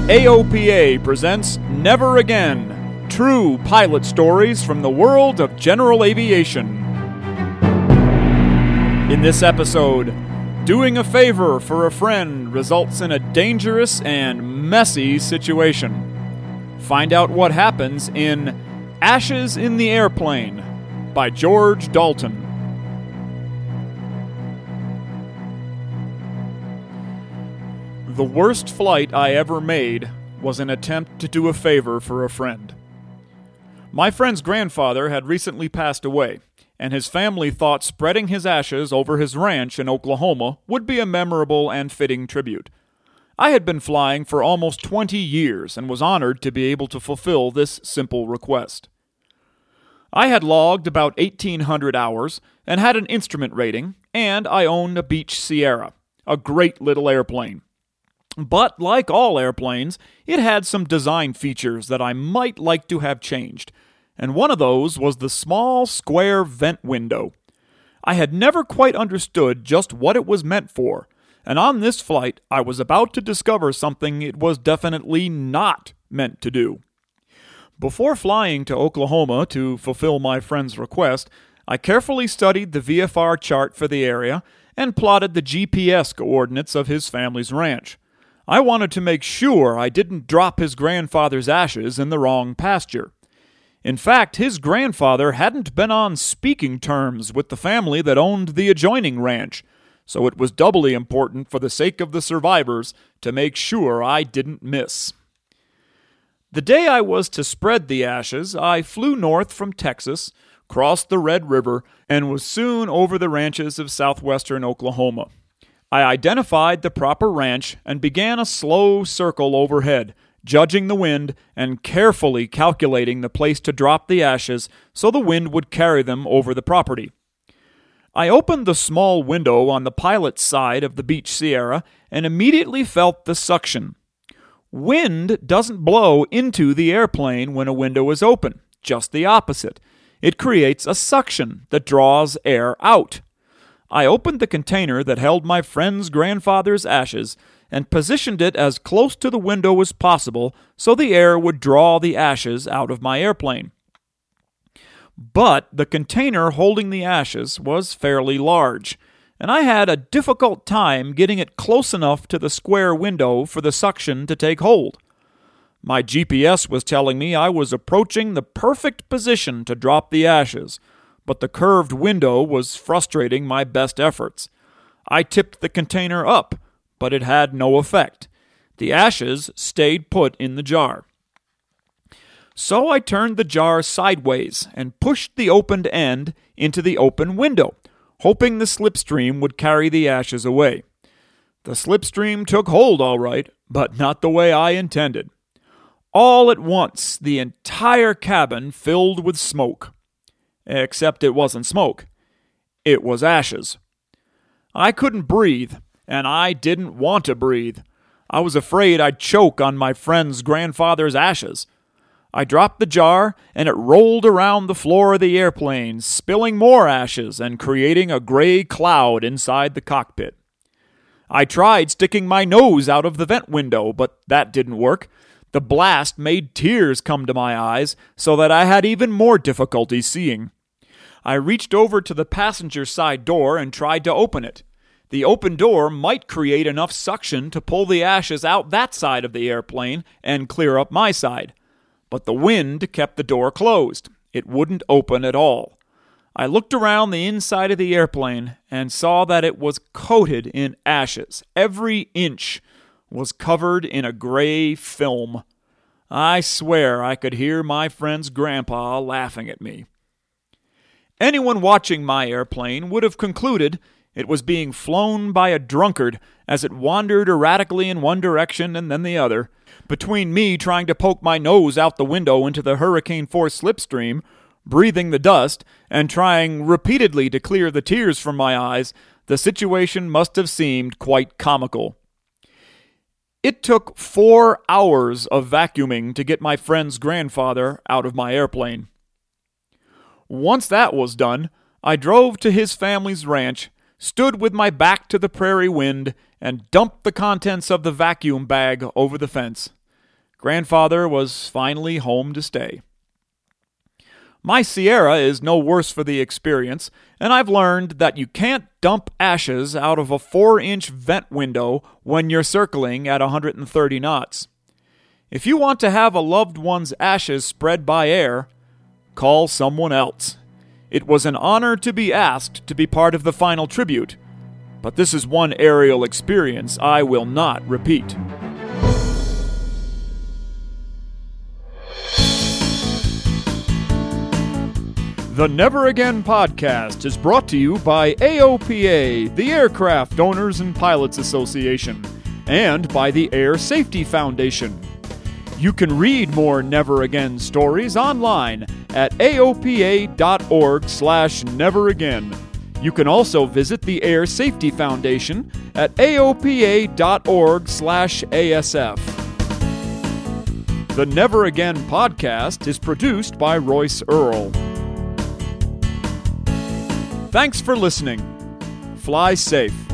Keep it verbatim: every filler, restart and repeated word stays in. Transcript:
A O P A presents Never Again, true pilot stories from the world of general aviation. In this episode, doing a favor for a friend results in a dangerous and messy situation. Find out what happens in Ashes in the Airplane by George Dalton. The worst flight I ever made was an attempt to do a favor for a friend. My friend's grandfather had recently passed away, and his family thought spreading his ashes over his ranch in Oklahoma would be a memorable and fitting tribute. I had been flying for almost twenty years and was honored to be able to fulfill this simple request. I had logged about eighteen hundred hours and had an instrument rating, and I owned a Beech Sierra, a great little airplane. But, like all airplanes, it had some design features that I might like to have changed, and one of those was the small, square vent window. I had never quite understood just what it was meant for, and on this flight I was about to discover something it was definitely not meant to do. Before flying to Oklahoma to fulfill my friend's request, I carefully studied the V F R chart for the area and plotted the G P S coordinates of his family's ranch. I wanted to make sure I didn't drop his grandfather's ashes in the wrong pasture. In fact, his grandfather hadn't been on speaking terms with the family that owned the adjoining ranch, so it was doubly important for the sake of the survivors to make sure I didn't miss. The day I was to spread the ashes, I flew north from Texas, crossed the Red River, and was soon over the ranches of southwestern Oklahoma. I identified the proper ranch and began a slow circle overhead, judging the wind and carefully calculating the place to drop the ashes so the wind would carry them over the property. I opened the small window on the pilot's side of the Beech Sierra and immediately felt the suction. Wind doesn't blow into the airplane when a window is open, just the opposite. It creates a suction that draws air out. I opened the container that held my friend's grandfather's ashes and positioned it as close to the window as possible so the air would draw the ashes out of my airplane. But the container holding the ashes was fairly large, and I had a difficult time getting it close enough to the square window for the suction to take hold. My G P S was telling me I was approaching the perfect position to drop the ashes, but the curved window was frustrating my best efforts. I tipped the container up, but it had no effect. The ashes stayed put in the jar. So I turned the jar sideways and pushed the opened end into the open window, hoping the slipstream would carry the ashes away. The slipstream took hold all right, but not the way I intended. All at once, the entire cabin filled with smoke. Except it wasn't smoke. It was ashes. I couldn't breathe, and I didn't want to breathe. I was afraid I'd choke on my friend's grandfather's ashes. I dropped the jar, and it rolled around the floor of the airplane, spilling more ashes and creating a gray cloud inside the cockpit. I tried sticking my nose out of the vent window, but that didn't work. The blast made tears come to my eyes, so that I had even more difficulty seeing. I reached over to the passenger side door and tried to open it. The open door might create enough suction to pull the ashes out that side of the airplane and clear up my side. But the wind kept the door closed. It wouldn't open at all. I looked around the inside of the airplane and saw that it was coated in ashes. Every inch was covered in a gray film. I swear I could hear my friend's grandpa laughing at me. Anyone watching my airplane would have concluded it was being flown by a drunkard as it wandered erratically in one direction and then the other. Between me trying to poke my nose out the window into the hurricane-force slipstream, breathing the dust, and trying repeatedly to clear the tears from my eyes, the situation must have seemed quite comical. It took four hours of vacuuming to get my friend's grandfather out of my airplane. Once that was done, I drove to his family's ranch, stood with my back to the prairie wind, and dumped the contents of the vacuum bag over the fence. Grandfather was finally home to stay. My Sierra is no worse for the experience, and I've learned that you can't dump ashes out of a four-inch vent window when you're circling at one hundred thirty knots. If you want to have a loved one's ashes spread by air, call someone else. It was an honor to be asked to be part of the final tribute, but this is one aerial experience I will not repeat. The Never Again podcast is brought to you by A O P A, the Aircraft Owners and Pilots Association, and by the Air Safety Foundation. You can read more Never Again stories online at aopa.org slash neveragain. You can also visit the Air Safety Foundation at aopa.org slash ASF. The Never Again podcast is produced by Royce Earl. Thanks for listening. Fly safe.